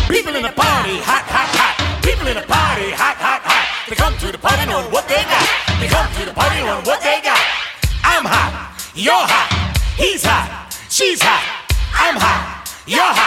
People in the party, hot, hot, hot. People in the party, hot, hot, hot. They come to the party knowing what they got. They come to the party knowing what they got. I'm hot, you're hot, he's hot, she's hot. I'm hot, you're hot.